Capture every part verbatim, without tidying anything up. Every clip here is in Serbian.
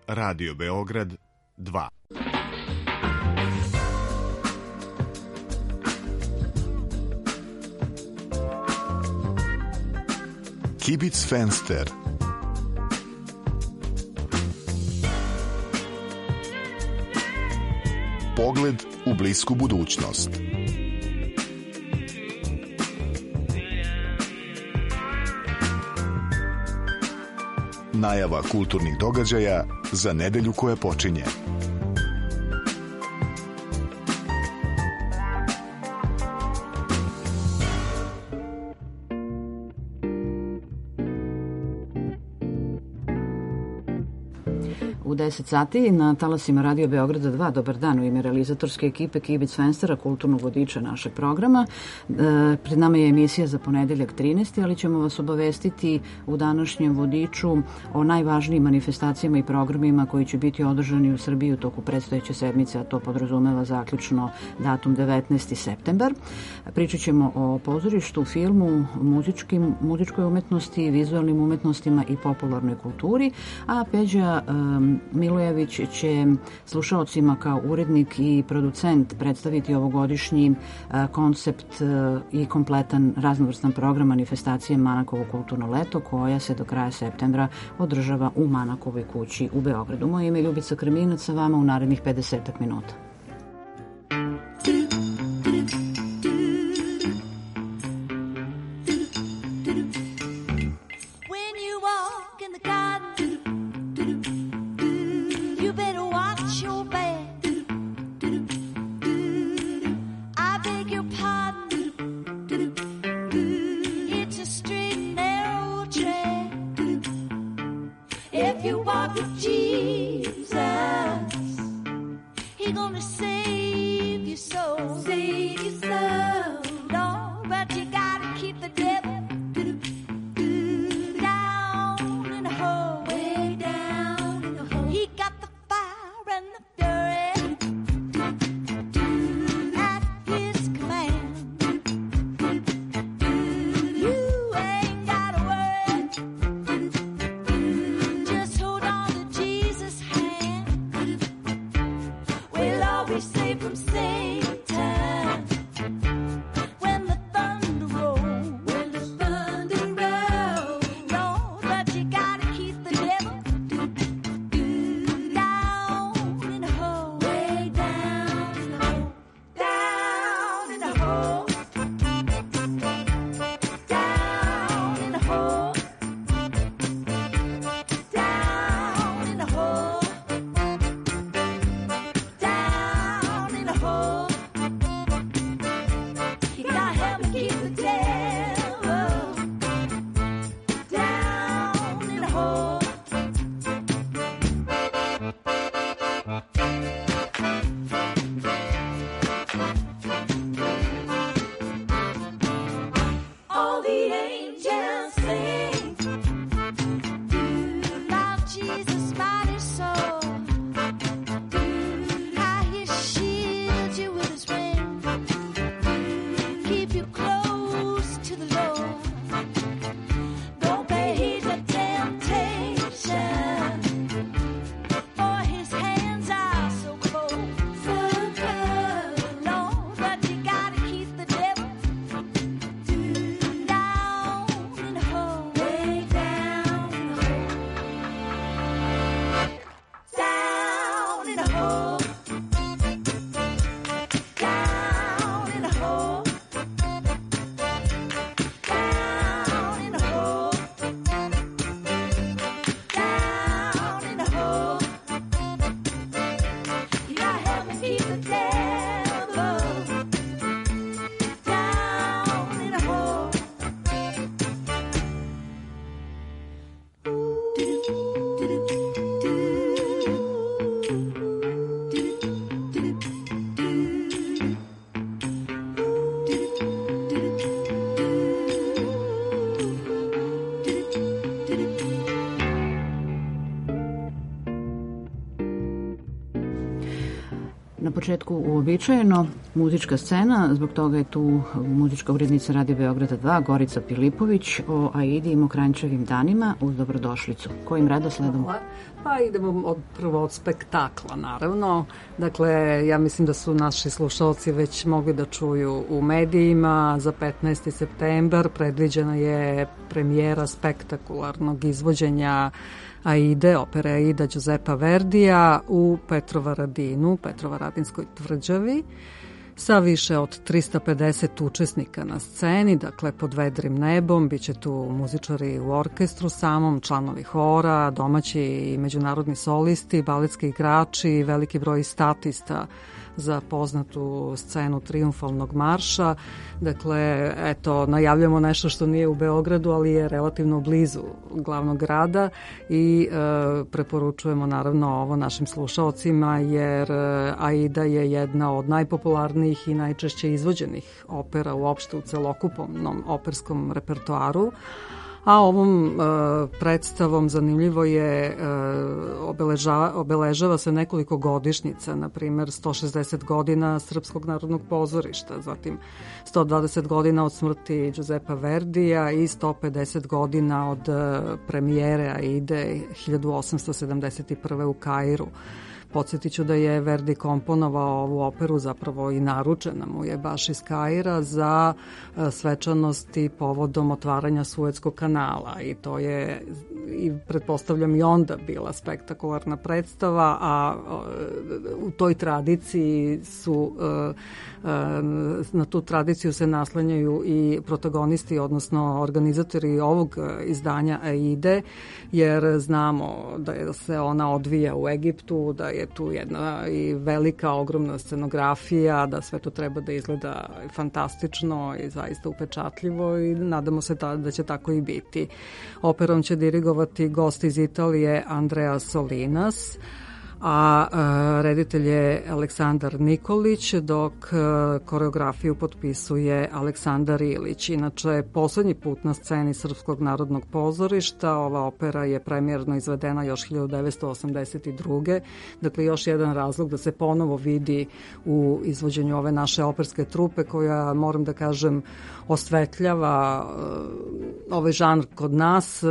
Radio Beograd dva. Kibic Fenster. Pogled u blisku budućnost. Najava kulturnih događaja za nedelju koja počinje. U deset sati na talasima Radio Beograda dva. Dobar dan u ime realizatorske ekipe Kibic Fenstera, kulturnog vodiča našeg programa. E, pred nama je emisija za ponedeljak trinaesti. ali ćemo vas obavestiti u današnjem vodiču o najvažnijim manifestacijama i programima koji će biti održani u Srbiji u toku predstojeće sedmice, a to podrazumeva zaključno datum devetnaesti septembar. Pričat ćemo o pozorištu, filmu, muzičkim, muzičkoj umetnosti, vizualnim umetnostima i popularnoj kulturi, a Peđa um, Milojević će slušaocima kao urednik i producent predstaviti ovogodišnji uh, koncept uh, i kompletan raznovrstan program manifestacije Manakovo kulturno leto, koja se do kraja septembra održava u Manakovoj kući u Beogradu. Moje ime je Ljubica Krminac, sa vama u narednih pedesetak minuta. If you walk with Jesus, He's gonna Na početku uobičajeno muzička scena, zbog toga je tu muzička urednica Radio Beograda dva, Gorica Pilipović, o Aidi i Mokranjčevim danima uz dobrodošlicu. Kojim redosledom? Pa idemo od, prvo od spektakla, naravno. Dakle, ja mislim da su naši slušalci već mogli da čuju u medijima. Za petnaesti septembar predviđena je premijera spektakularnog izvođenja Aide, opere Aida Giuseppa Verdija u Petrovaradinu, Petrovaradinskoj tvrđavi, sa više od trista pedeset učesnika na sceni, dakle pod vedrim nebom, bit će tu muzičari u orkestru samom, članovi hora, domaći i međunarodni solisti, baletski igrači, veliki broj statista za poznatu scenu Trijumfalnog marša. Dakle, eto, najavljamo nešto što nije u Beogradu, ali je relativno blizu glavnog grada i e, preporučujemo naravno ovo našim slušaocima, jer Aida je jedna od najpopularnijih i najčešće izvođenih opera uopšte u celokupnom operskom repertoaru. A ovom e, predstavom zanimljivo je e, obeležava, obeležava se nekoliko godišnjica, na primer sto šezdeset godina Srpskog narodnog pozorišta, zatim sto dvadeset godina od smrti Giuseppa Verdija i sto pedeset godina od e, premijere Aide hiljadu osamsto sedamdeset prve u Kairu. Podsjetit ću da je Verdi komponovao ovu operu, zapravo i naručena mu je baš iz Kaira za svečanosti povodom otvaranja Suetskog kanala i to je, i pretpostavljam, i onda bila spektakularna predstava, a u toj tradiciji su, na tu tradiciju se naslanjaju i protagonisti, odnosno organizatori ovog izdanja Aide, jer znamo da se ona odvija u Egiptu, da je tu jedna i velika, ogromna scenografija, da sve to treba da izgleda fantastično i zaista upečatljivo i nadamo se da, da će tako i biti. Operom će dirigovati gost iz Italije Andrea Solinas, a e, reditelj je Aleksandar Nikolić, dok e, koreografiju potpisuje Aleksandar Ilić. Inače, poslednji put na sceni Srpskog narodnog pozorišta ova opera je premijerno izvedena još hiljadu devetsto osamdeset druge. Dakle, još jedan razlog da se ponovo vidi u izvođenju ove naše operske trupe, koja, moram da kažem, osvetljava e, ovaj žanr kod nas, e,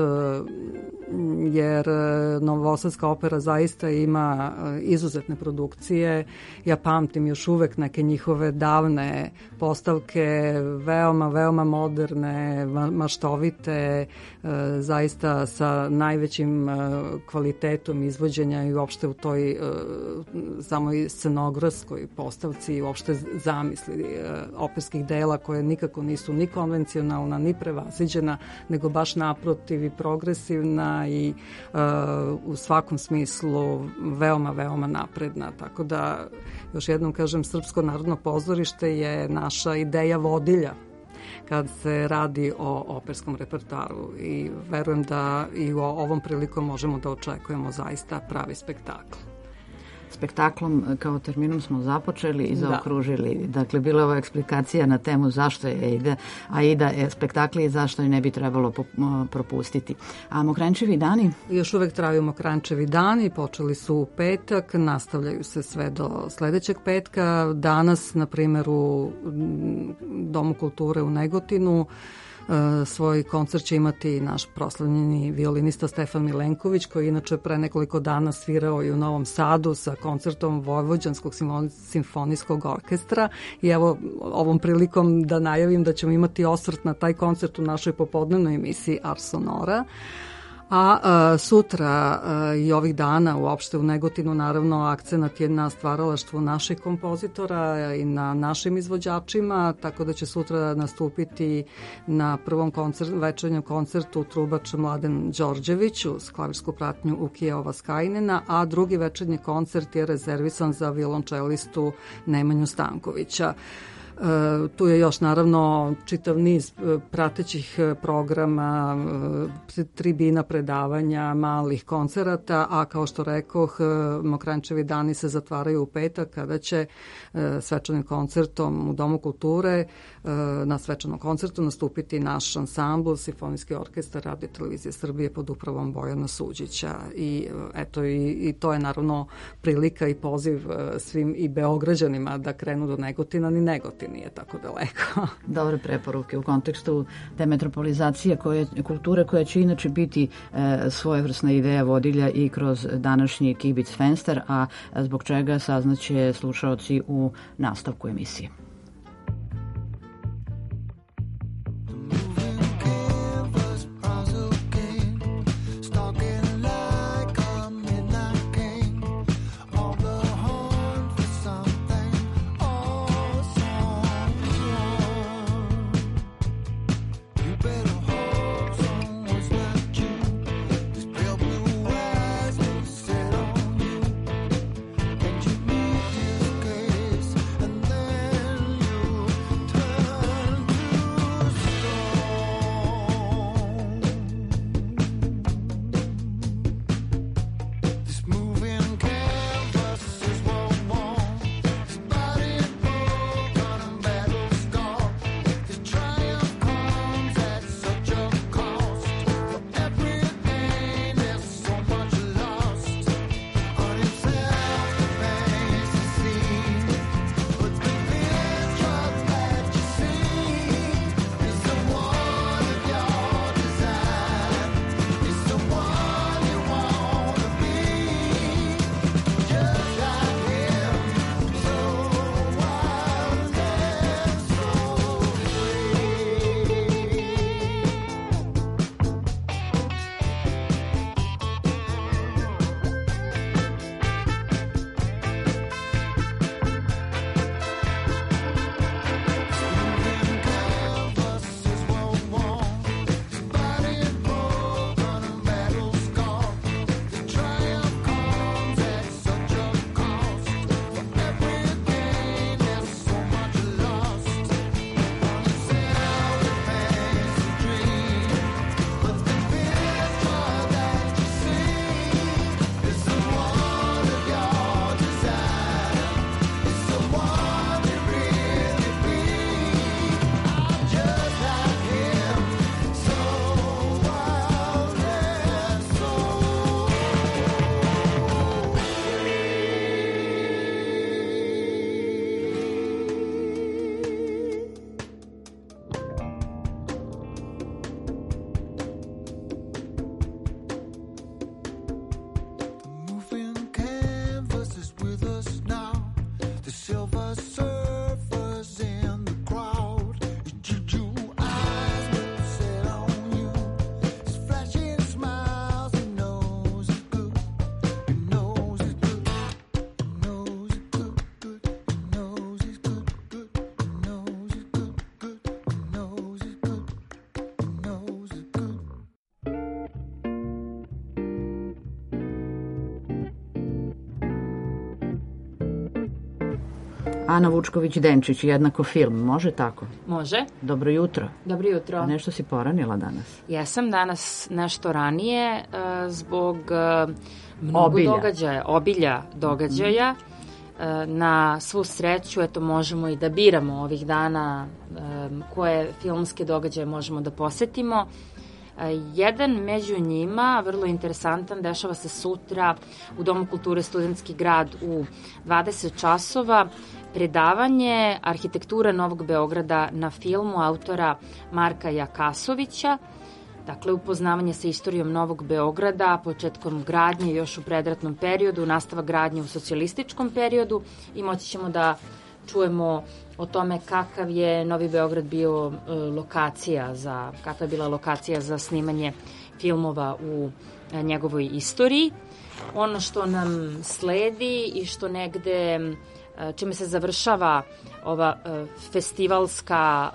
jer novosadska opera zaista ima izuzetne produkcije. Ja pamtim još uvek neke njihove davne postavke, veoma, veoma moderne, maštovite, zaista sa najvećim kvalitetom izvođenja i uopšte u toj samoj scenografskoj postavci i uopšte zamisli operskih dela koje nikako nisu ni konvencionalna, ni prevaziđena, nego baš naprotiv i progresivna i uh, u svakom smislu veoma, veoma napredna. Tako da, još jednom kažem, Srpsko narodno pozorište je naša ideja vodilja kad se radi o operskom repertoaru i verujem da i u ovom prilikom možemo da očekujemo zaista pravi spektakl. Spektaklom kao terminom smo započeli i zaokružili. Da. Dakle, bila je ova eksplikacija na temu zašto je Aida, Aida je spektakl i zašto je ne bi trebalo propustiti. A Mokranjčevi dani? Još uvek traju Mokranjčevi dani, počeli su u petak, nastavljaju se sve do sledećeg petka. Danas, na primjer, u Domu kulture u Negotinu svoj koncert će imati naš proslavljeni violinista Stefan Milenković, koji inače pre nekoliko dana svirao i u Novom Sadu sa koncertom Vojvođanskog simfonijskog orkestra. I evo, ovom prilikom da najavim da ćemo imati osvrt na taj koncert u našoj popodnevnoj emisiji Ars Sonora. A, a sutra a, i ovih dana uopšte u Negotinu naravno akcenat je na stvaralaštvu naših kompozitora i na našim izvođačima, tako da će sutra nastupiti na prvom koncert, večernjem koncertu trubač Mladen Đorđević uz klavirsku pratnju Ukija Ovaskajnena, a drugi večernji koncert je rezervisan za violončelistu Nemanju Stankovića. Tu je još naravno čitav niz pratećih programa, tribina, predavanja, malih koncerata, a kao što rekoh, Mokranjčevi dani se zatvaraju u petak kada će svečanim koncertom u Domu kulture na svečanom koncertu nastupiti naš ansambl, Simfonijski orkestar Radio Televizije Srbije pod upravom Bojana Suđića. I eto, i, i to je naravno prilika i poziv svim i Beograđanima da krenu do Negotina, ni Negotin nije tako daleko. Dobre preporuke u kontekstu te metropolizacije koje, kulture koja će inače biti e, svojevrsna ideja vodilja i kroz današnji Kibic Fenster, a zbog čega saznaće slušaoci u nastavku emisije. Ana Vučković-Denčić, jednako film, može tako? Može. Dobro jutro. Dobro jutro. A nešto si poranila danas? Jesam danas nešto ranije uh, zbog uh, mnogo obilja. događaja, obilja događaja. Mm. Uh, na svu sreću, eto, možemo i da biramo ovih dana um, koje filmske događaje možemo da posetimo. Uh, jedan među njima, vrlo interesantan, dešava se sutra u Domu kulture Studentski grad u dvadeset časova. Predavanje Arhitektura Novog Beograda na filmu autora Marka Jakasovića. Dakle, upoznavanje sa istorijom Novog Beograda, početkom gradnje još u predratnom periodu, nastavak gradnje u socijalističkom periodu i moći ćemo da čujemo o tome kakav je Novi Beograd bio e, lokacija za, kakva je bila lokacija za snimanje filmova u e, njegovoj istoriji. Ono što nam sledi i što negde čime se završava ova festivalska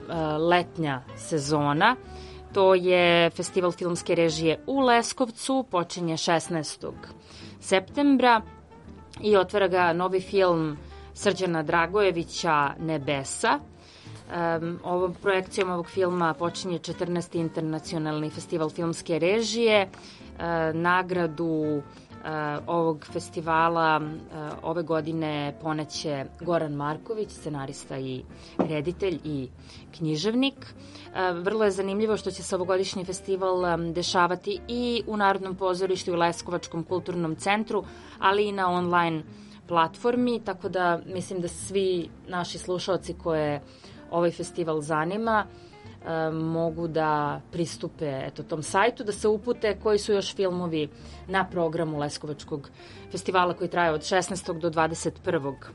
letnja sezona. To je festival filmske režije u Leskovcu, počinje šesnaestog septembra i otvara ga novi film Srđana Dragojevića Nebesa. Um, ovom projekcijom ovog filma počinje četrnaesti internacionalni festival filmske režije. Uh, nagradu uh, ovog festivala uh, ove godine poneće Goran Marković, scenarista i reditelj i književnik. Uh, vrlo je zanimljivo što će se ovogodišnji festival um, dešavati i u Narodnom pozorištu i u Leskovačkom kulturnom centru, ali i na online platformi, tako da mislim da svi naši slušaoci koje ovaj festival zanima e, mogu da pristupe eto, tom sajtu, da se upute koji su još filmovi na programu Leskovačkog festivala koji traje od šesnaestog do dvadeset prvog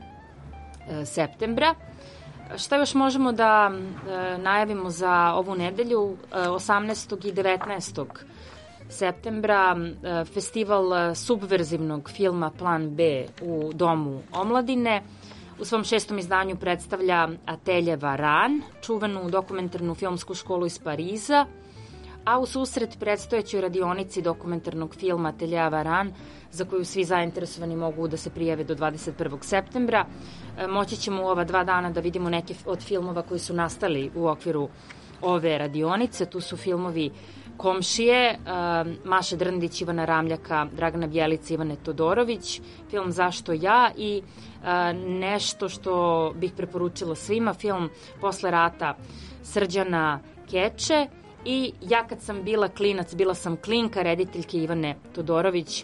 septembra. Šta još možemo da e, najavimo za ovu nedelju? E, osamnaestog i devetnaestog septembra e, festival subverzivnog filma Plan B u Domu omladine. U svom šestom izdanju predstavlja Atelje Varan, čuvenu dokumentarnu filmsku školu iz Pariza, a u susret predstojećoj radionici dokumentarnog filma Atelja Varan, za koju svi zainteresovani mogu da se prijave do dvadeset prvog septembra. Moći ćemo u ova dva dana da vidimo neke od filmova koji su nastali u okviru ove radionice. Tu su filmovi Komšije, Maše Drndić, Ivana Ramljaka, Dragana Bjelica, Ivane Todorović, film Zašto ja i nešto što bih preporučila svima, film Posle rata Srđana Keče i Ja kad sam bila klinac, bila sam klinka, rediteljke Ivane Todorović,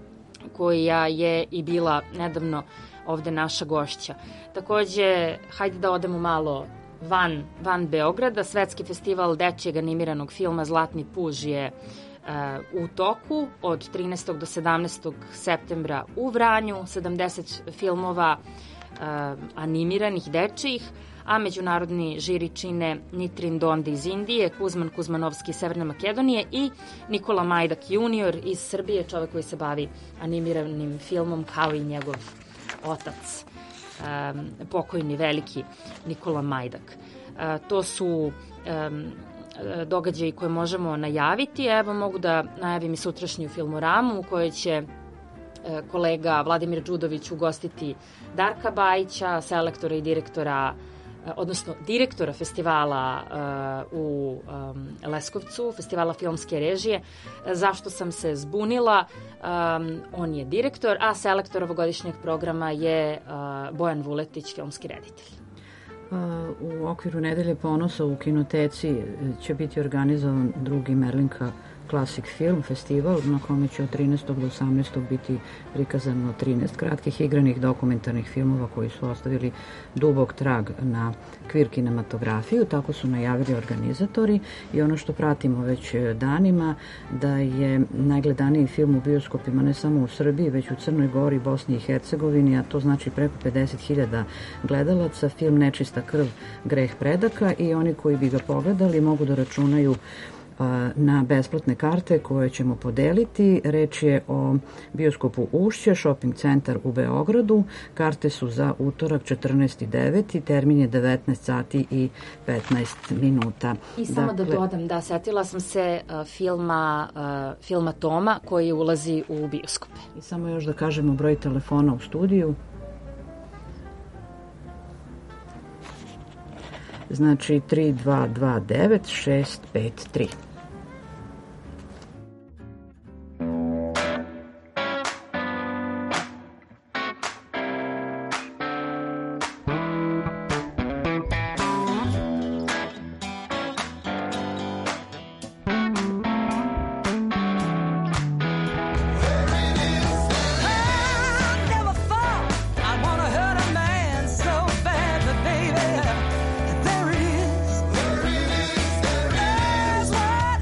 koja je i bila nedavno ovde naša gošća. Takođe, hajde da odemo malo van, van Beograda. Svetski festival dečijeg animiranog filma Zlatni puž je uh, u toku od trinaestog do sedamnaestog septembra u Vranju, sedamdeset filmova uh, animiranih dečijih, a međunarodni žiri čine Nitrin Dondi iz Indije, Kuzman Kuzmanovski iz Severne Makedonije i Nikola Majdak junior iz Srbije, čovek koji se bavi animiranim filmom kao i njegov otac, um, pokojni veliki Nikola Majdak. Uh, to su um, događaji koje možemo najaviti. Evo mogu da najavim i sutrašnju filmoramu u kojoj će uh, kolega Vladimir Đudović ugostiti Darka Bajića, selektora i direktora odnosno direktora festivala uh, u um, Leskovcu, festivala filmske režije. Zašto sam se zbunila? Um, on je direktor, a selektor ovogodišnjeg programa je uh, Bojan Vuletić, filmski reditelj. U okviru Nedelje ponosa u Kinoteci će biti organizovan drugi Merlinka Classic Film festival na kome će od trinaestog do osamnaestog biti prikazano trinaest kratkih igranih dokumentarnih filmova koji su ostavili dubok trag na kvir kinematografiju, tako su najavili organizatori i ono što pratimo već danima da je najgledaniji film u bioskopima ne samo u Srbiji već u Crnoj Gori, Bosni i Hercegovini, a to znači preko pedeset hiljada gledalaca, film Nečista krv, greh predaka i oni koji bi ga pogledali mogu da računaju na besplatne karte koje ćemo podeliti. Reč je o bioskopu Ušće, shopping centar u Beogradu. Karte su za utorak četrnaesti deveti termin je devetnaest sati i petnaest minuta. I samo dakle, da dodam, da, setila sam se uh, filma, uh, filma Toma koji ulazi u bioskope. I samo još da kažemo broj telefona u studiju. Znači tri dva dva devet šest pet tri. That's why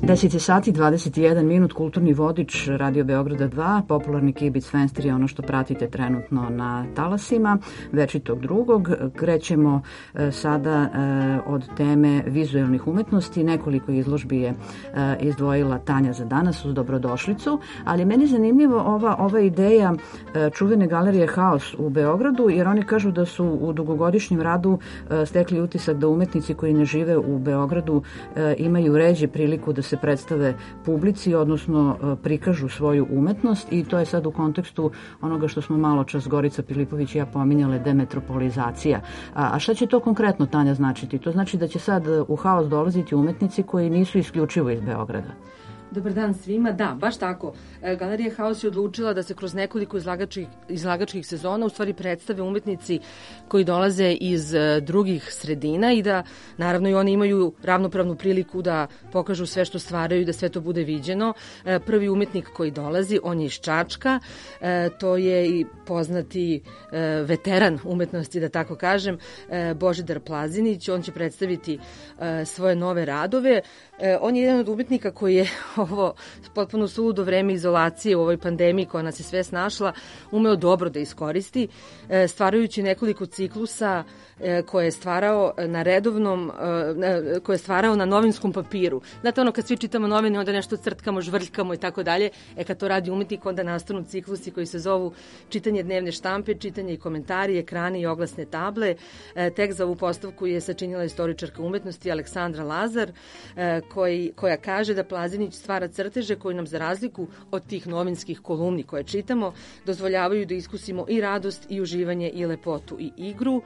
deset sati dvadeset jedan minut, kulturni vodič Radio Beograda dva, popularni kibic Fenster je ono što pratite trenutno na talasima večitog drugog. Krećemo e, sada e, od teme vizuelnih umetnosti. Nekoliko izložbi je e, izdvojila Tanja za danas uz dobrodošlicu, ali meni zanimljivo ova, ova ideja e, čuvene galerije Haos u Beogradu, jer oni kažu da su u dugogodišnjem radu e, stekli utisak da umetnici koji ne žive u Beogradu e, imaju ređe priliku da se predstave publici, odnosno prikažu svoju umetnost, i to je sad u kontekstu onoga što smo malo čas Gorica Pilipović i ja pominjale, demetropolizacija. A, a šta će to konkretno, Tanja, značiti? To znači da će sad u Haos dolaziti umetnici koji nisu isključivo iz Beograda. Dobar dan svima. Da, baš tako. Galerija Haos je odlučila da se kroz nekoliko izlagačkih, izlagačkih sezona u stvari predstave umetnici koji dolaze iz drugih sredina i da naravno i oni imaju ravnopravnu priliku da pokažu sve što stvaraju i da sve to bude viđeno. Prvi umetnik koji dolazi, on je iz Čačka. To je i poznati veteran umetnosti, da tako kažem, Božidar Plazinić. On će predstaviti svoje nove radove. On je jedan od umetnika koji je ovo potpuno suludo vreme izolacije u ovoj pandemiji koja nas je sve snašla umeo dobro da iskoristi, stvarajući nekoliko ciklusa koje je stvarao na redovnom, koje je stvarao na novinskom papiru. Znate, ono kad svi čitamo novine, onda nešto crtkamo, žvrljkamo i tako dalje, e kad to radi umetnik, onda nastanu ciklusi koji se zovu čitanje dnevne štampe, čitanje i komentari, ekrani i oglasne table. Tekst za ovu postavku je sačinila istoričarka umetnosti Aleksandra Lazar, koji, koja kaže da Plazinić stvara crteže koji nam, za razliku od tih novinskih kolumni koje čitamo, dozvoljavaju da iskusimo i radost i uživanje i lepotu i igru.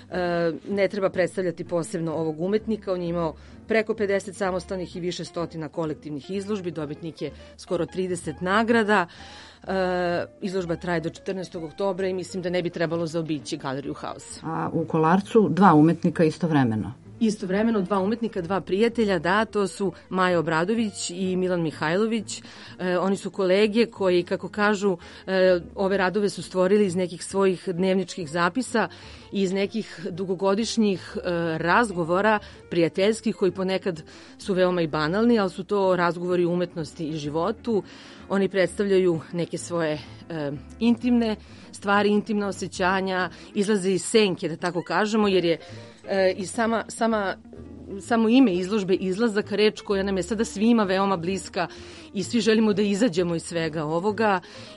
Ne treba predstavljati posebno ovog umetnika, on je imao preko pedeset samostalnih i više stotina kolektivnih izložbi, dobitnik je skoro trideset nagrada. Izložba traje do četrnaestog oktobra i mislim da ne bi trebalo zaobići galeriju Haos. A u Kolarcu dva umetnika istovremeno? Istovremeno dva umetnika, dva prijatelja, da, to su Maja Obradović i Milan Mihajlović. E, oni su kolege koji, kako kažu, e, ove radove su stvorili iz nekih svojih dnevničkih zapisa i iz nekih dugogodišnjih e, razgovora prijateljskih koji ponekad su veoma i banalni, ali su to razgovori o umetnosti i životu. Oni predstavljaju neke svoje e, intimne stvari, intimna osjećanja, izlaze iz senke, da tako kažemo, jer je e, i sama, sama, samo ime izložbe izlazak, reč koja nam je sada svima veoma bliska i svi želimo da izađemo iz svega ovoga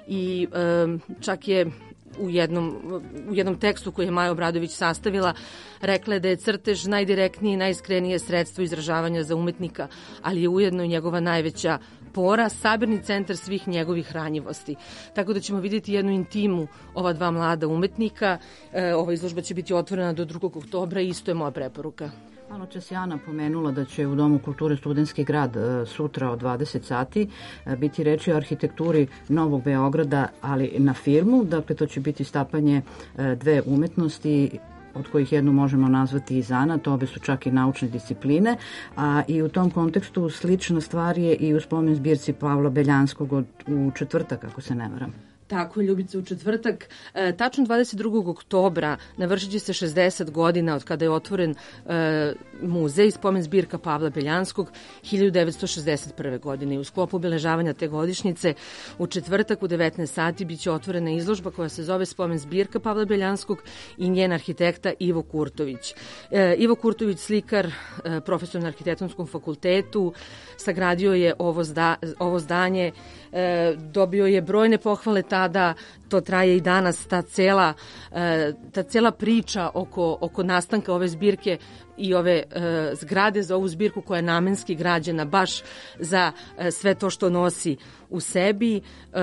i e, čak je u jednom, u jednom tekstu koji je Maja Obradović sastavila, rekla je da je crtež najdirektnije i najiskrenije sredstvo izražavanja za umetnika, ali je ujedno i njegova najveća pora, sabirni centar svih njegovih ranjivosti. Tako da ćemo vidjeti jednu intimu ova dva mlada umetnika. E, ova izložba će biti otvorena do drugog oktobra i isto je moja preporuka. Malo čas je Ana pomenula da će u Domu kulture Studentski grad sutra od dvadeset sati biti reči o arhitekturi Novog Beograda, ali na filmu. Dakle, to će biti stapanje dve umetnosti, od kojih jednu možemo nazvati i zanat, obe su čak i naučne discipline, a i u tom kontekstu slična stvar je i u spomen zbirci Pavla Beljanskog od, u četvrtak, ako se ne varam. Tako je, Ljubice, u četvrtak. E, tačno dvadeset drugog oktobra navršit će se šezdeset godina od kada je otvoren e, muzej, spomen zbirka Pavla Beljanskog hiljadu devetsto šezdeset prve. godine. I u sklopu obeležavanja te godišnjice u četvrtak u devetnaest sati biće otvorena izložba koja se zove spomen zbirka Pavla Beljanskog i njen arhitekta Ivo Kurtović. E, Ivo Kurtović, slikar, e, profesor na Arhitektonskom fakultetu, sagradio je ovo, zda, ovo zdanje, e, dobio je brojne pohvale tada, to traje i danas, ta cela, ta cela priča oko, oko nastanka ove zbirke i ove e, zgrade za ovu zbirku koja je namenski građena baš za e, sve to što nosi u sebi. E,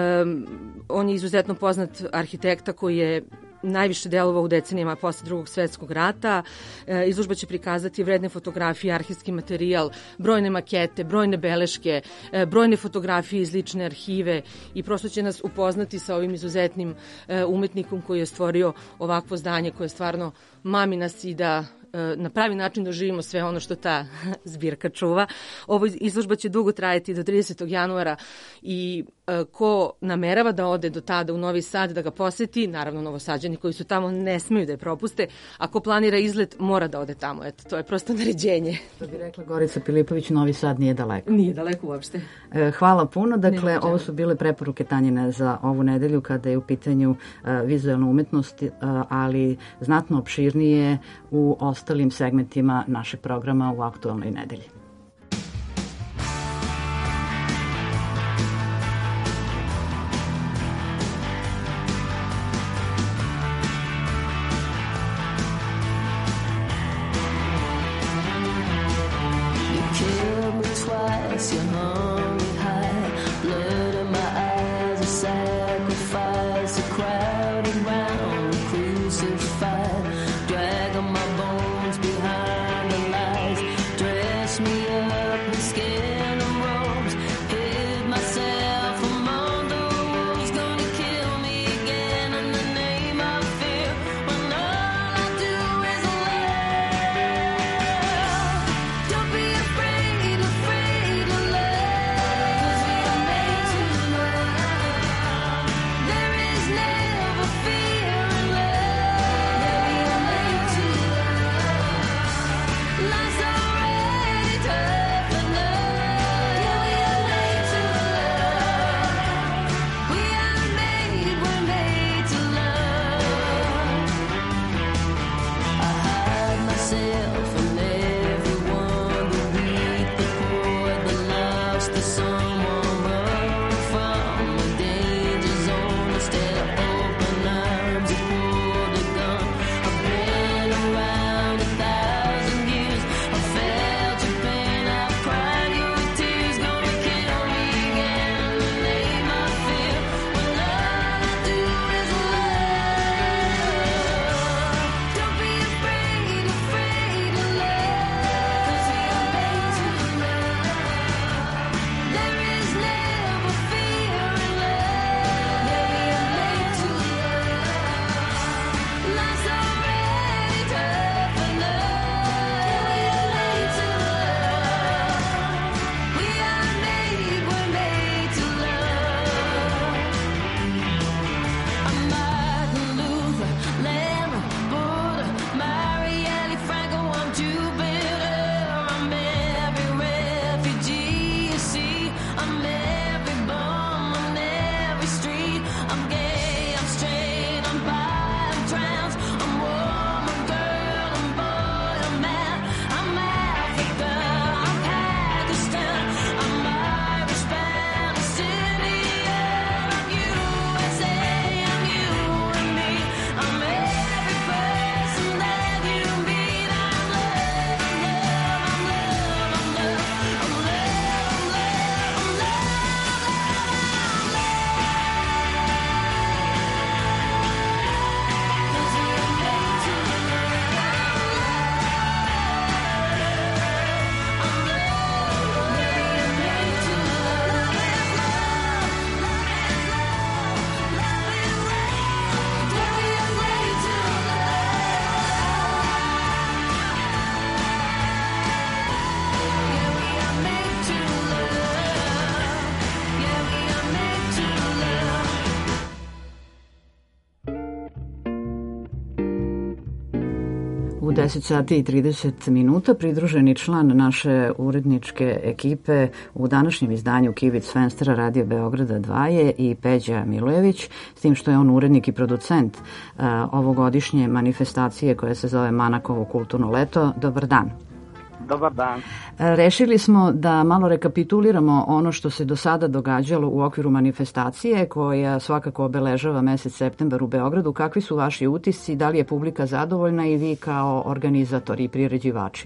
on je izuzetno poznat arhitekta koji je najviše delovao u decenijama posle drugog svetskog rata. E, izložba će prikazati vredne fotografije, arhivski materijal, brojne makete, brojne beleške, e, brojne fotografije iz lične arhive i prosto će nas upoznati sa ovim izuzetnim e, umetnikom koji je stvorio ovakvo zdanje koje je stvarno mami nas i da na pravi način doživimo sve ono što ta zbirka čuva. Ovo izložba će dugo trajati do tridesetog januara i ko namerava da ode do tada u Novi Sad da ga poseti, naravno Novosađani koji su tamo ne smeju da je propuste, ako planira izlet mora da ode tamo, eto, to je prosto naređenje. To bi rekla Gorica Pilipović, Novi Sad nije daleko. Nije daleko uopšte. Hvala puno, dakle ovo su bile preporuke Tanjine za ovu nedelju kada je u pitanju vizualna umetnost, ali znatno opširnije u ostalim segmentima našeg programa u aktualnoj nedelji. U deset sati i trideset minuta pridruženi član naše uredničke ekipe u današnjem izdanju Kibic Fenstera Radio Beograda dva je i Peđa Milojević, s tim što je on urednik i producent uh, ovogodišnje manifestacije koja se zove Manakovo kulturno leto. Dobar dan. Dobar dan. Rešili smo da malo rekapituliramo ono što se do sada događalo u okviru manifestacije koja svakako obeležava mesec septembar u Beogradu. Kakvi su vaši utisci, da li je publika zadovoljna i vi kao organizatori i priređivači?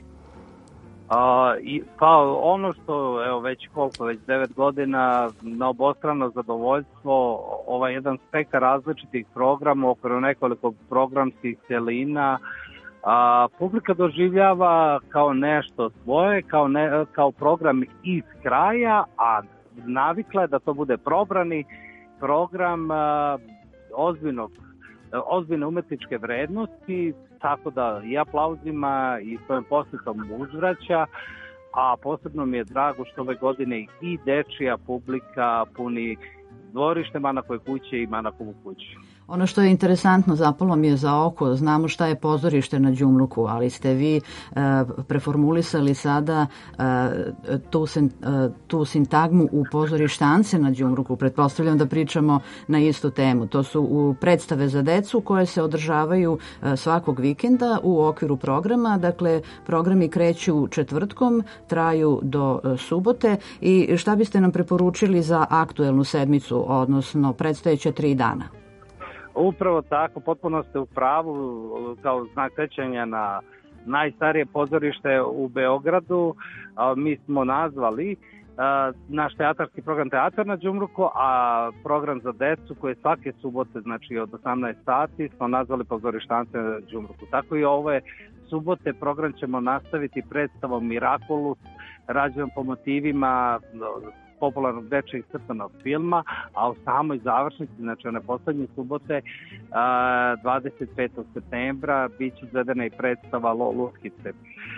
A, i, pa ono što, evo već koliko, već devet godina na obostrano zadovoljstvo, ovaj jedan spektar različitih programa, okolo nekoliko programskih celina, a, publika doživljava kao nešto svoje, kao, ne, kao program iz kraja, a navikla je da to bude probrani program a, ozbiljnog, ozbiljne umetničke vrednosti, tako da i aplauzima i svojim posjetom uzvraća, a posebno mi je drago što ove godine i dečija publika puni dvorište, Manakove kuće i Manakovu kuću. Ono što je interesantno, zapalo mi je za oko, znamo šta je pozorište na Đumruku, ali ste vi e, preformulisali sada e, tu, sen, e, tu sintagmu u pozorištance na Đumruku. Pretpostavljam da pričamo na istu temu. To su u predstave za decu koje se održavaju e, svakog vikenda u okviru programa. Dakle, programi kreću četvrtkom, traju do e, subote. I šta biste nam preporučili za aktuelnu sedmicu, odnosno predstojeća tri dana? Upravo tako, potpuno ste u pravu, kao znak sećanja na najstarije pozorište u Beogradu. Mi smo nazvali naš teatarski program Teatar na Đumruku, a program za decu koje svake subote, znači od osamnaest sati, smo nazvali Pozorištance na Đumruku. Tako i ove subote program ćemo nastaviti predstavom Miraculous, rađenom po motivima popularnog dečijeg crtanog filma, a u samoj završnici, znači one poslednje subote, dvadeset petog septembra, bit će izvedena i predstava Lutkice.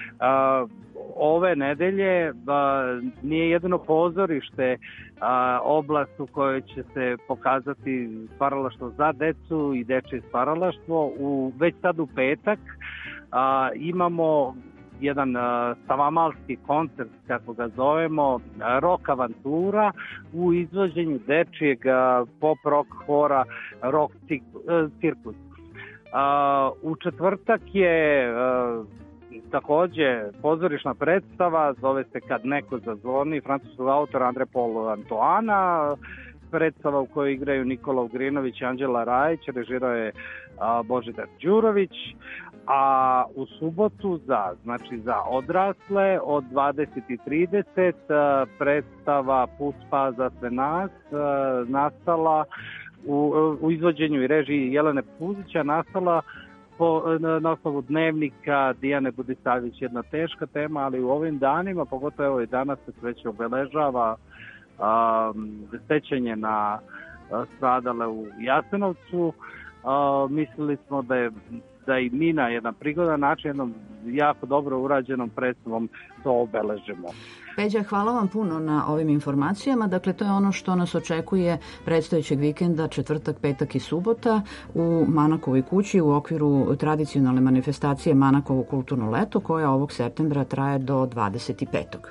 Ove nedelje nije jedino pozorište oblast u kojoj će se pokazati stvaralaštvo za decu i dečije stvaralaštvo. U, već sad u petak imamo jedan uh, savamalski koncert, kako ga zovemo, rock avantura u izvođenju dečijeg uh, pop rock hora Rock Cirkus. Uh, u četvrtak je uh, takođe pozorišna predstava, zove se Kad neko zazvoni, francuskog autora Andre Paul Antoana, predstava u kojoj igraju Nikola Ugrinović i Anđela Rajić, režirao je uh, Božidar Đurović. A u subotu za, znači za odrasle od dvadeset i trideset predstava Puspa za sve nas nastala u, u izvođenju i režiji Jelene Puzića, nastala po, na osnovu dnevnika Dijane Budisavljević. Jedna teška tema, ali u ovim danima, pogotovo evo i danas se već obeležava um, sećanje na stradale u Jasenovcu. Uh, mislili smo da je da i mi na jedan prigodan način, jednom jako dobro urađenom predstavom to obeležimo. Peđa, hvala vam puno na ovim informacijama. Dakle, to je ono što nas očekuje predstojećeg vikenda, četvrtak, petak i subota u Manakovoj kući u okviru tradicionalne manifestacije Manakovo kulturno leto, koja ovog septembra traje do dvadeset petog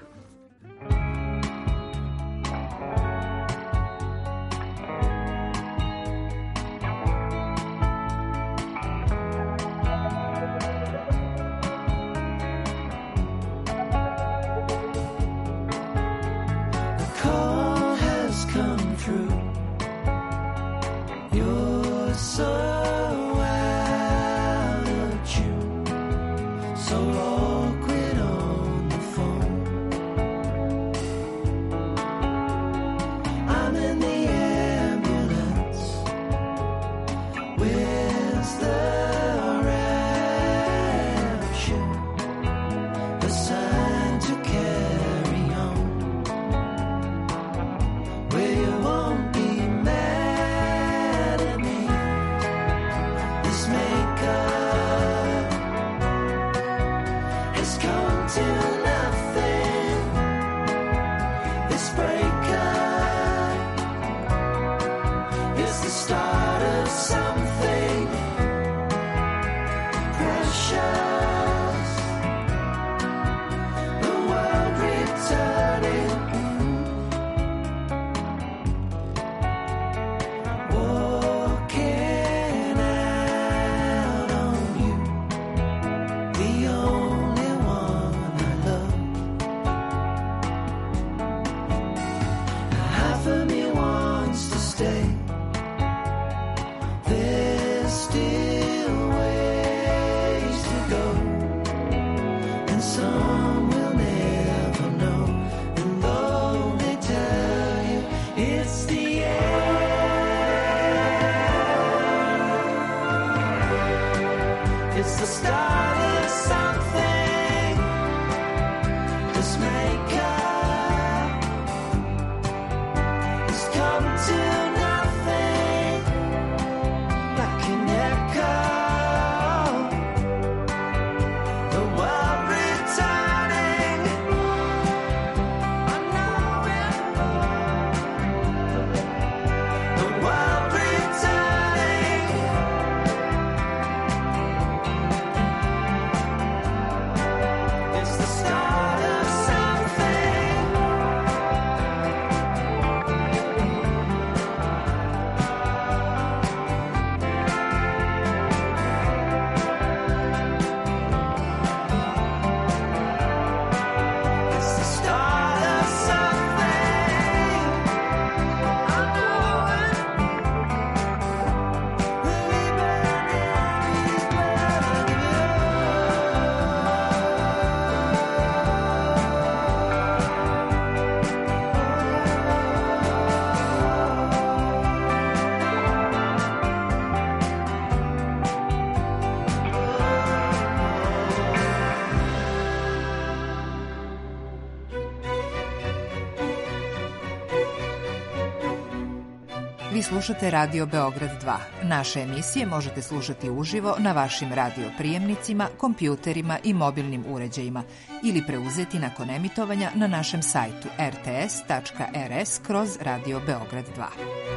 Vi slušate Radio Beograd dva. Naše emisije možete slušati uživo na vašim radio prijemnicima, kompjuterima i mobilnim uređajima ili preuzeti nakon emitovanja na našem sajtu r t s tačka r s kroz Radio Beograd dva.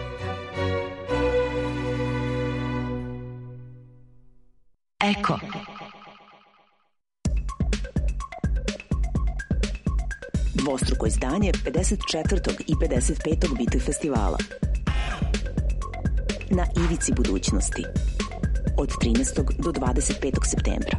Eko. Dvostruko izdanje pedeset četvrtog i pedeset petog Biti festivala. Na ivici budućnosti. Od trinaestog do dvadeset petog septembra.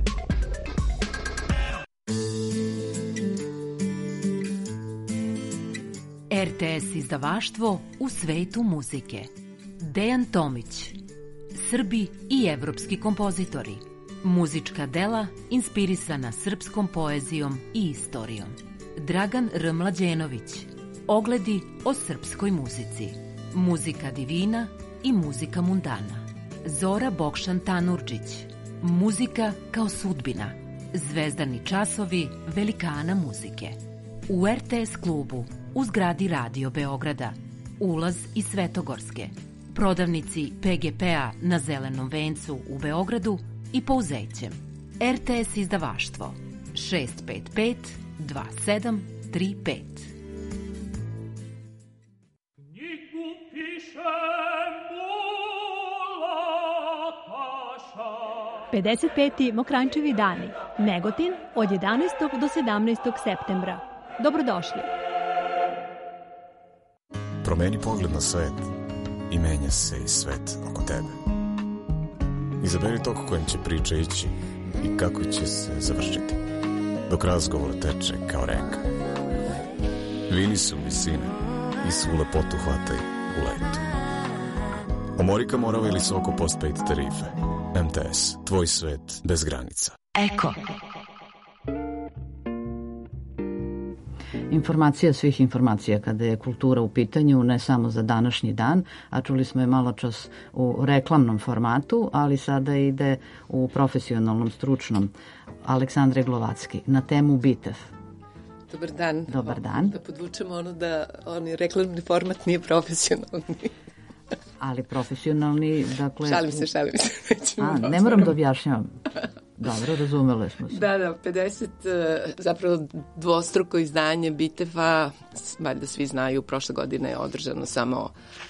R T S izdavaštvo u svetu muzike. Dejan Tomić. Srbi i evropski kompozitori. Muzička dela inspirisana srpskom poezijom i istorijom. Dragan R. Mlađenović. Ogledi o srpskoj muzici. Muzika divina i muzika mundana. Zora Bokšan Tanurđić. Muzika kao sudbina. Zvezdani časovi velikana muzike. U R T S klubu u zgradi Radio Beograda. Ulaz iz Svetogorske. Prodavnici P G P-a na Zelenom vencu u Beogradu i Pouzećem. R T S izdavaštvo šest pet pet dva sedam tri pet. pedeset peti Mokrančevi dani. Negotin od jedanaestog do sedamnaestog septembra. Dobrodošli. Promeni pogled na svet i menja se i svet oko tebe. Izaberi tok kojim će priča ići i kako će se završiti, dok razgovor teče kao reka. Vini se u visine i svu lepotu hvataj u letu. Omorika Morava ili Soko postpaid tarife. M T S, tvoj svet bez granica. Eko. Informacija svih informacija kada je kultura u pitanju, ne samo za današnji dan, a čuli smo je malo čas u reklamnom formatu, ali sada ide u profesionalnom, stručnom. Aleksandre Glovacki, na temu Bitev. Dobar dan. Dobar dan. Da podvučemo ono da oni reklamni format nije profesionalni. Ali profesionalni, dakle... Šalim se, šalim se. A, ne moram da objašnjavam. Dobro, razumele smo se. Da, da, pedeset, zapravo dvostruko izdanje Biteva, valjda svi znaju, prošle godine je održano samo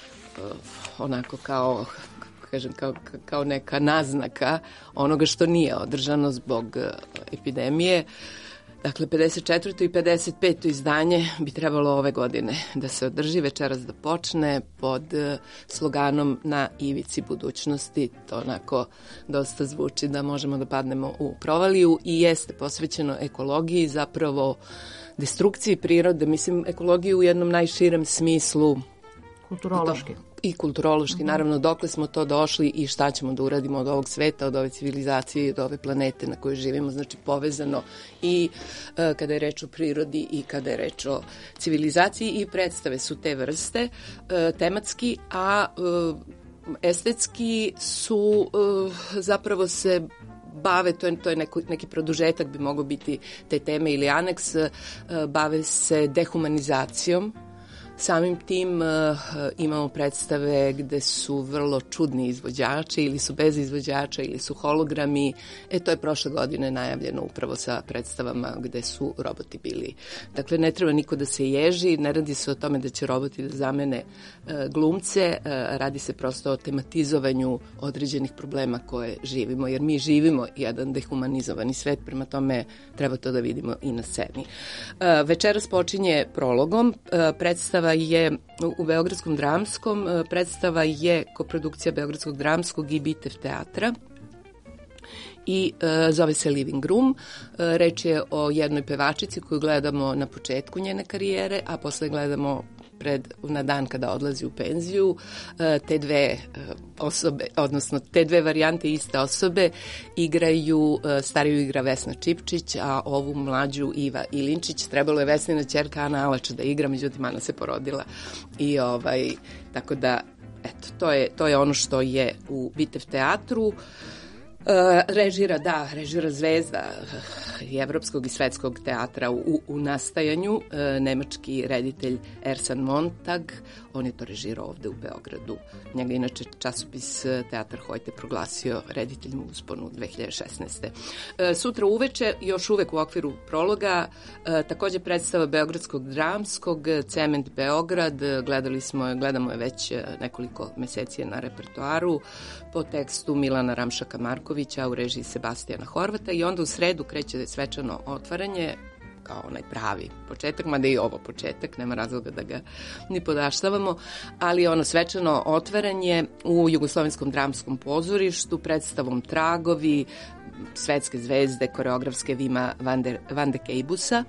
onako kao, kažem, kao, kao neka naznaka onoga što nije održano zbog epidemije. Dakle, pedeset četvrto i pedeset peto izdanje bi trebalo ove godine da se održi, večeras da počne pod sloganom Na ivici budućnosti. To onako dosta zvuči da možemo da padnemo u provaliju i jeste posvećeno ekologiji, zapravo destrukciji prirode, mislim ekologiju u jednom najširem smislu. Kulturološki. I kulturološki, uh-huh. Naravno, dokle smo to došli i šta ćemo da uradimo od ovog sveta, od ove civilizacije i od ove planete na kojoj živimo, znači povezano i uh, kada je reč o prirodi i kada je reč o civilizaciji i predstave su te vrste, uh, tematski, a uh, estetski su uh, zapravo se bave, to je, to je neko, neki produžetak bi mogao biti te teme ili aneks, uh, bave se dehumanizacijom. Samim tim uh, imamo predstave gde su vrlo čudni izvođači ili su bez izvođača ili su hologrami. E, to je prošle godine najavljeno upravo sa predstavama gde su roboti bili. Dakle, ne treba niko da se ježi, ne radi se o tome da će roboti da zamene uh, glumce, uh, radi se prosto o tematizovanju određenih problema koje živimo, jer mi živimo jedan dehumanizovani svet, prema tome treba to da vidimo i na sceni. Uh, večeras počinje prologom, uh, predstava je u Beogradskom dramskom, predstava je koprodukcija Beogradskog dramskog i Bitev teatra i e, zove se Living Room. E, reč je o jednoj pevačici koju gledamo na početku njene karijere, a posle gledamo pred, na dan kada odlazi u penziju. E, te dve osobe, odnosno te dve varijante iste osobe igraju, e, stariju igra Vesna Čipčić, a ovu mlađu Iva Ilinčić. Trebalo je Vesnina ćerka Ana Alača da igra, međutim Ana se porodila i ovaj, tako da eto, to je, to je ono što je u Bitev teatru. Uh, režira, da, režira zvezda i evropskog i svetskog teatra u, u nastajanju, uh, nemački reditelj Ersan Montag, on je to režirao ovde u Beogradu. Njega inače časopis Teatar Hojte proglasio rediteljem u usponu dve hiljade šesnaeste. Uh, sutra uveče, još uvek u okviru prologa, uh, takođe predstava Beogradskog dramskog, Cement Beograd, gledali smo, gledamo je već nekoliko meseci na repertoaru, po tekstu Milana Ramšaka Markovića, u režiji Sebastijana Horvata, i onda u sredu kreće svečano otvaranje, kao onaj pravi početak, mada i ovo početak, nema razloga da ga ni podaštavamo, ali ono svečano otvaranje u Jugoslovenskom dramskom pozorištu predstavom Tragovi, svetske zvezde koreografske Vima van, der, van de Keibusa,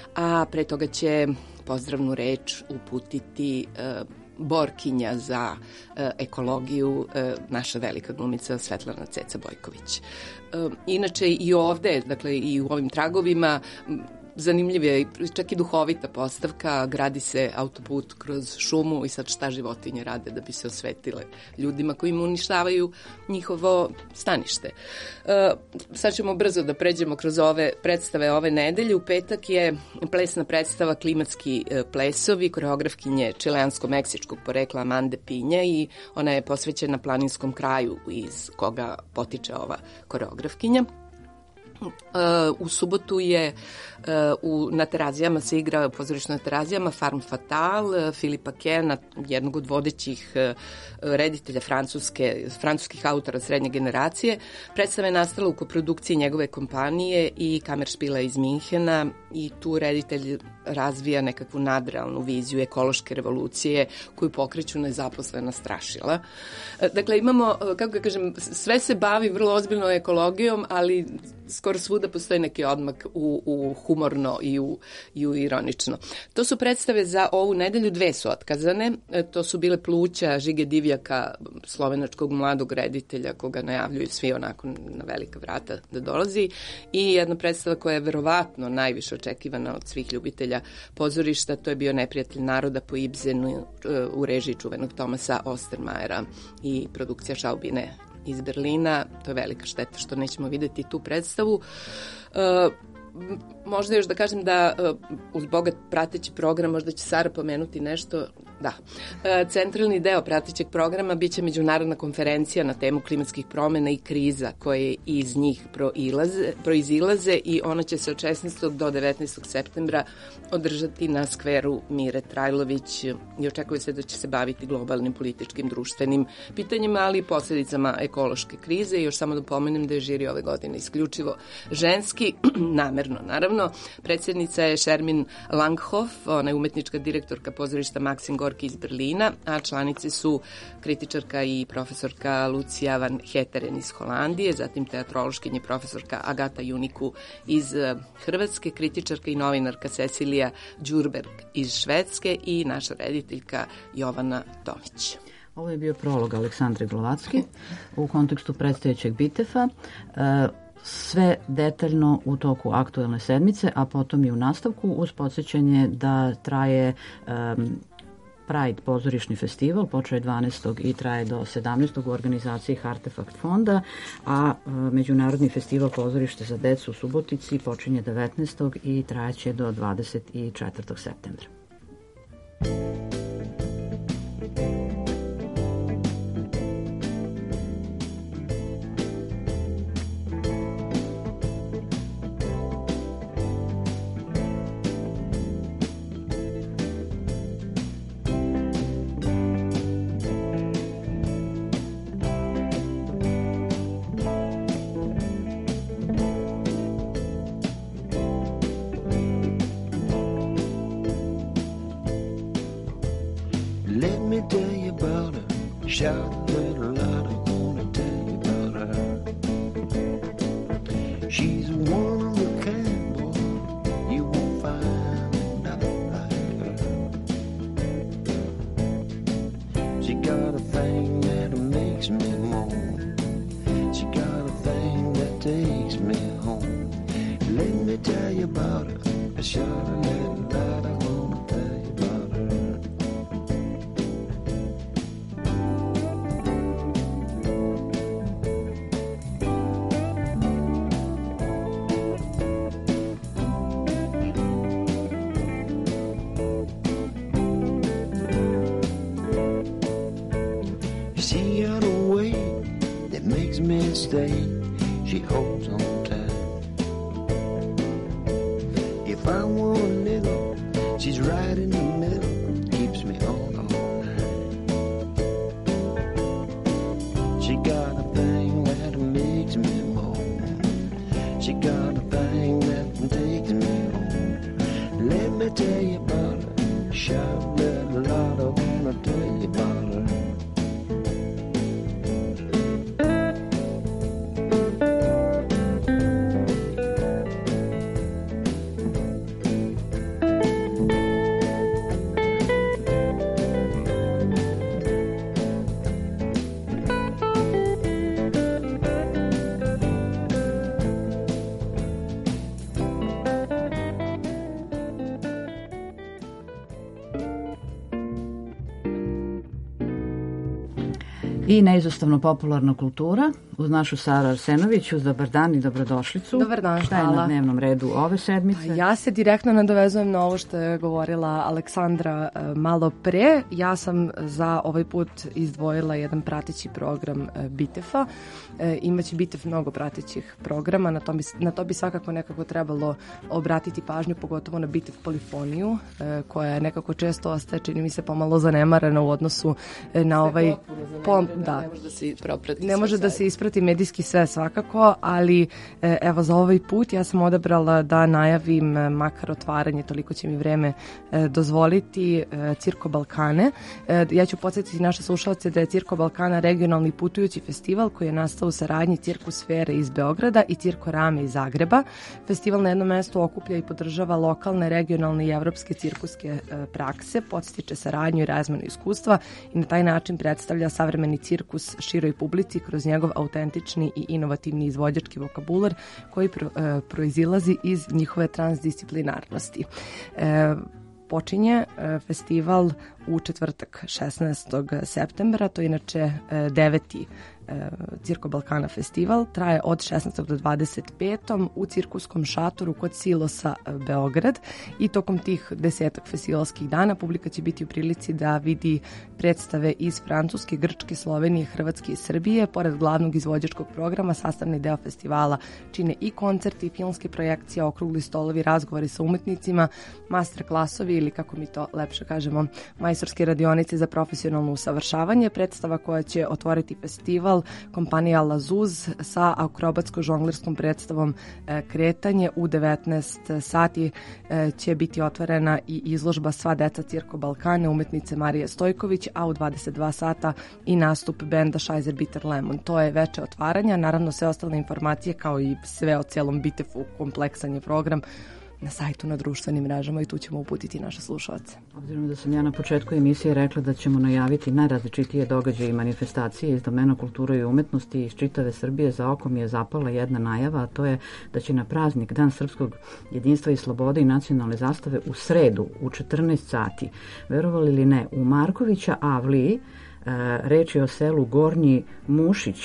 a pre toga će pozdravnu reč uputiti uh, borkinja za e, ekologiju, e, naša velika glumica Svetlana Ceca Bojković. E, inače i ovde, dakle i u ovim tragovima, zanimljiv je čak i duhovita postavka, gradi se autoput kroz šumu i sad šta životinje rade da bi se osvetile ljudima koji im uništavaju njihovo stanište. E, sad ćemo brzo da pređemo kroz ove predstave ove nedelje. U petak je plesna predstava Klimatski plesovi, koreografkinje čileansko-meksičkog porekla Amande Pinja, i ona je posvećena planinskom kraju iz koga potiče ova koreografkinja. Uh, u subotu je uh, u, na Terazijama se igra, pozorišno na Terazijama, Farm Fatale, uh, Filipa Kena, jednog od vodećih uh, reditelja francuske, francuskih autora srednje generacije. Predstava je nastala u koprodukciji njegove kompanije i Kameršpila iz Minhena, i tu reditelj razvija nekakvu nadrealnu viziju ekološke revolucije koju pokreću nezaposlena strašila. Uh, dakle, imamo, uh, kako ga kažem, sve se bavi vrlo ozbiljno ekologijom, ali skoro svuda postoji neki odmak u, u humorno i u, i u ironično. To su predstave za ovu nedelju, dve su otkazane. To su bile Pluća Žige Divjaka, slovenačkog mladog reditelja koga najavljuju svi onako na velika vrata da dolazi, i jedna predstava koja je verovatno najviše očekivana od svih ljubitelja pozorišta, to je bio Neprijatelj naroda po Ibsenu u režiji čuvenog Tomasa Ostermajera i produkcija Šaubine iz Berlina. To je velika šteta što nećemo videti tu predstavu. Uh, možda još da kažem da uh, uz bogat prateći program, možda će Sara pomenuti nešto. Da. Uh, centralni deo pratećeg programa biće međunarodna konferencija na temu klimatskih promjena i kriza koje iz njih proilaze, proizilaze, i ona će se od šesnaestog do devetnaestog septembra održati na skveru Mire Trajlović, i očekuje se da će se baviti globalnim političkim, društvenim pitanjima, ali i posljedicama ekološke krize. I još samo da pomenem da je žiri ove godine isključivo ženski, namerno naravno. Predsjednica je Šermin Langhoff, ona je umetnička direktorka pozorišta Maksim Gorki iz Berlina, a članice su kritičarka i profesorka Lucija van Heteren iz Holandije, zatim teatrološkinja profesorka Agata Juniku iz Hrvatske, kritičarka i novinarka Cecilija Đurberg iz Švedske i naša rediteljka Jovana Tomić. Ovo je bio prolog Aleksandre Glovacki u kontekstu predstojećeg Bitefa. Sve detaljno u toku aktuelne sedmice, a potom i u nastavku, uz podsjećanje da traje um, Pride pozorišni festival, počeo je dvanaestog i traje do sedamnaestog u organizaciji Artefakt fonda, a uh, Međunarodni festival pozorište za decu u Subotici počinje devetnaestog i trajeće do dvadeset četvrtog septembra. Shout a little louder, gonna tell you about her. She's one of a kind, boy, you won't find nothing like her. She got a thing that makes me moan. She got a thing that takes me home. Let me tell you about her. Shout a little louder, gonna tell you about her. me to stay, she holds on tight. If I want a nickel, she's right in the middle, keeps me on all night. She got a thing that makes me moan. She got a thing that takes me home. Let me tell you about her, shout little lot, I wanna tell you about her. I neizostavno popularna kultura uz našu Saru Arsenović. Uz dobar dan i dobrodošlicu. Dobar dan, šta je hvala. Na dnevnom redu ove sedmice? Pa ja se direktno nadovezujem na ovo što je govorila Aleksandra uh, malo pre. Ja sam za ovaj put izdvojila jedan prateći program uh, Bitefa. Uh, imaće Bitef mnogo pratećih programa, na to, bi, na to bi svakako nekako trebalo obratiti pažnju, pogotovo na Bitef polifoniju, uh, koja je nekako često ostaje, čini mi se, pomalo zanemarena u odnosu uh, na ovaj... Pom, da. Ne može da se proprati Ne može da se isprati medijski sve svakako, ali evo za ovaj put ja sam odabrala da najavim makar otvaranje, toliko će mi vreme dozvoliti, Cirko Balkane. Ja ću podsjetiti naše slušalce da je Cirko Balkana regionalni putujući festival koji je nastao u saradnji Cirkusfere iz Beograda i Cirko Rame iz Zagreba. Festival na jednom mestu okuplja i podržava lokalne, regionalne i evropske cirkuske prakse, podstiče saradnju i razmenu iskustva i na taj način predstavlja savremeni cirkus široj publici kroz njegov autentični i inovativni izvođački vokabular koji pro, e, proizilazi iz njihove transdisciplinarnosti. E, počinje e, festival u četvrtak šesnaestog septembra, to je inače e, deveti Cirko Balkana festival, traje od šesnaestog do dvadeset petog u cirkuskom šatoru kod Silosa Beograd i tokom tih desetak festivalskih dana publika će biti u prilici da vidi predstave iz Francuske, Grčke, Slovenije, Hrvatske i Srbije. Pored glavnog izvođačkog programa, sastavni deo festivala čine i koncerti, filmske projekcije, okrugli stolovi, razgovori sa umetnicima, master klasovi ili, kako mi to lepše kažemo, majstorske radionice za profesionalno usavršavanje, predstava koja će otvoriti festival kompanija Lazuz sa akrobatsko-žonglerskom predstavom e, Kretanje. U devetnaest sati e, će biti otvorena i izložba Sva deca Cirko Balkane umetnice Marije Stojković, a u dvadeset dva sata i nastup benda Scheiser Bitter Lemon. To je veče otvaranja. Naravno, sve ostale informacije kao i sve o cijelom Bitefu, kompleksan je program, na sajtu, na društvenim mrežama i tu ćemo uputiti naše slušalce. Obzirom da sam ja na početku emisije rekla da ćemo najaviti najrazličitije događaje i manifestacije iz domena kulture i umetnosti iz čitave Srbije, za oko mi je zapala jedna najava, a to je da će na praznik Dan srpskog jedinstva i slobode i nacionalne zastave u sredu u četrnaest sati, verovali ili ne, u Markovića Avliji, reč je o selu Gornji Mušić,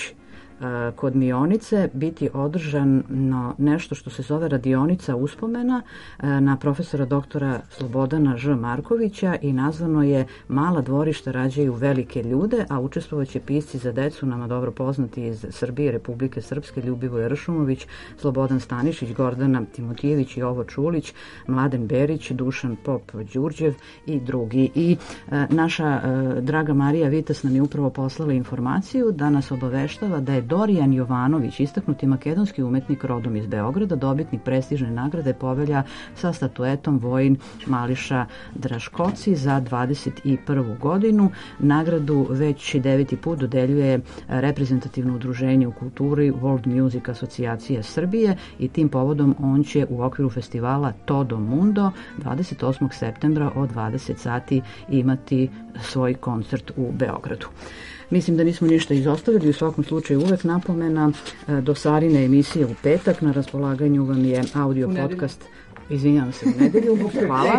kod Mionice, biti održano nešto što se zove radionica uspomena na profesora doktora Slobodana Ž. Markovića i nazvano je Mala dvorišta rađaju velike ljude, a učestvovaće pisci za decu nama dobro poznati iz Srbije, Republike Srpske, Ljubivoj Ršumović, Slobodan Stanišić, Gordana Timotijević, Jovo Čulić, Mladen Berić, Dušan Pop Đurđev i drugi. I e, naša e, draga Marija Vitas nam je upravo poslala informaciju da nas obaveštava da je Dorijan Jovanović, istaknuti makedonski umetnik rodom iz Beograda, dobitnik prestižne nagrade Povelja sa statuetom Vojin Mališa Draškoci za dvadeset prvu godinu. Nagradu već deveti put dodeljuje reprezentativno udruženje u kulturi World Music Asocijacije Srbije i tim povodom on će u okviru festivala Todo Mundo dvadeset osmog septembra od dvadeset sati imati svoj koncert u Beogradu. Mislim da nismo ništa izostavili, u svakom slučaju uvek napomena do Sarine emisije u petak, na raspolaganju vam je audio podcast. Izvinjavam se, u nedelju, hvala.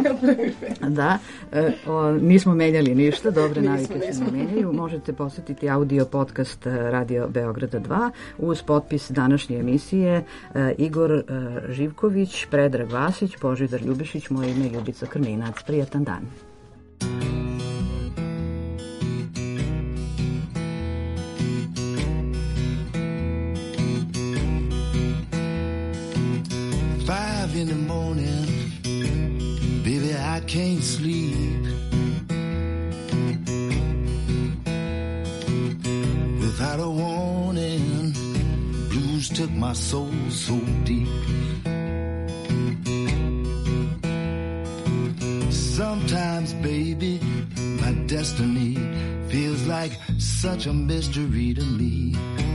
Da, e, o, nismo menjali ništa, dobre navike se ne menjaju. Možete posjetiti audio podcast Radio Beograda dva uz potpis današnje emisije e, Igor e, Živković, Predrag Vasić, Božidar Ljubišić, moje ime je Ljubica Krminac. Prijatan dan. five in the morning, baby, I can't sleep. Without a warning, blues took my soul so deep. Sometimes, baby, my destiny feels like such a mystery to me.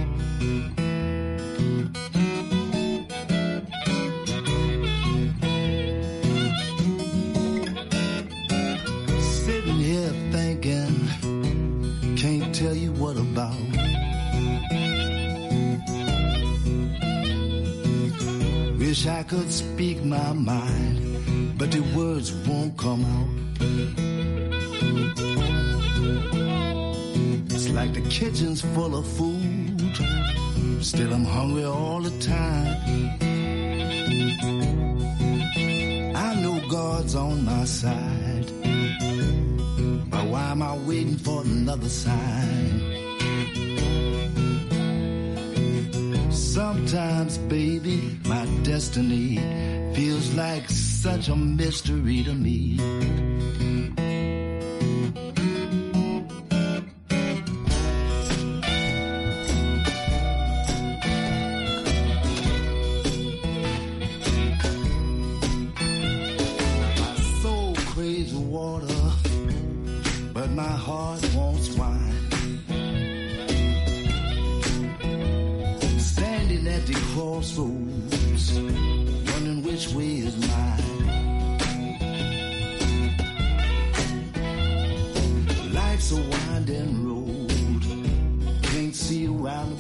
Sitting here thinking, can't tell you what about. Wish I could speak my mind, but the words won't come out. It's like the kitchen's full of food, still I'm hungry all the time. I know God's on my side, but why am I waiting for another sign? Sometimes, baby, my destiny feels like such a mystery to me. My soul craves water, but my heart wants wine. Standing at the crossroads, wondering which way is mine. Life's a winding road, can't see around the